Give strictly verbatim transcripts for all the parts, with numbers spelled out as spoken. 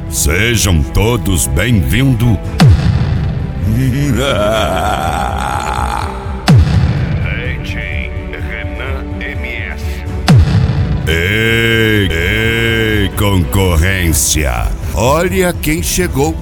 Sejam todos bem-vindos. D J Renan M S. Ei, ei, concorrência, olha quem chegou.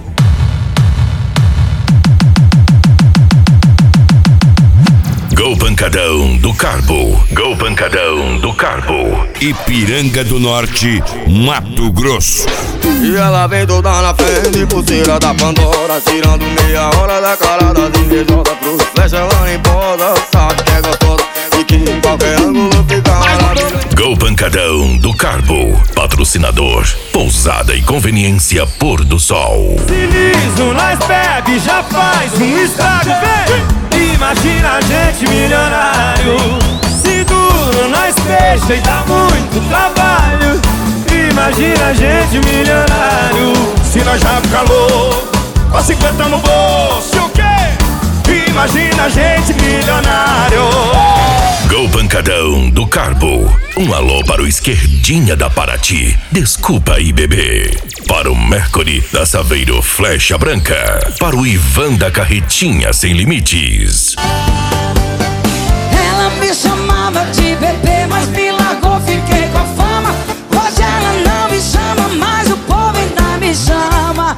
Go Pancadão do Carbo, Go Pancadão do Carbo. Ipiranga do Norte, Mato Grosso. E ela vem toda na frente, pulseira da Pandora, tirando meia hora da cara das invejosas. Pro flecha ela nem posa, sabe que é gostosa e que em qualquer ângulo fica maravilhosa. Go Pancadão do Carbo, patrocinador, pousada e conveniência Pôr do Sol. Se liso, nós bebe, já faz um estrago, vem! Imagina a gente milionário. Se duro, nós fecha e dá muito trabalho. Imagina a gente milionário. Se nós já fica louco, com cinquenta no bolso, o quê? Imagina a gente milionário. Go Pancadão do Carbo. Um alô para o Esquerdinha da Paraty, desculpa aí bebê. Para o Mercury da Saveiro Flecha Branca. Para o Ivan da Carretinha Sem Limites. Ela me chamava de bebê, mas me largou, fiquei com a fama. Hoje ela não me chama, mas o povo ainda me chama.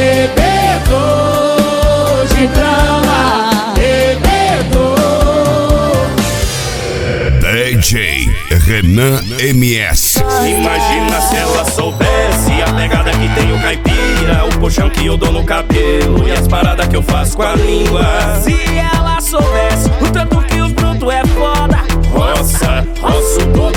Bebedor de drama, bebedor. D J Renan M S. Imagina se ela soubesse a pegada que tem o caipira, o puxão que eu dou no cabelo e as paradas que eu faço com a língua. Se ela soubesse o tanto que os brutos é foda, Roça, roça o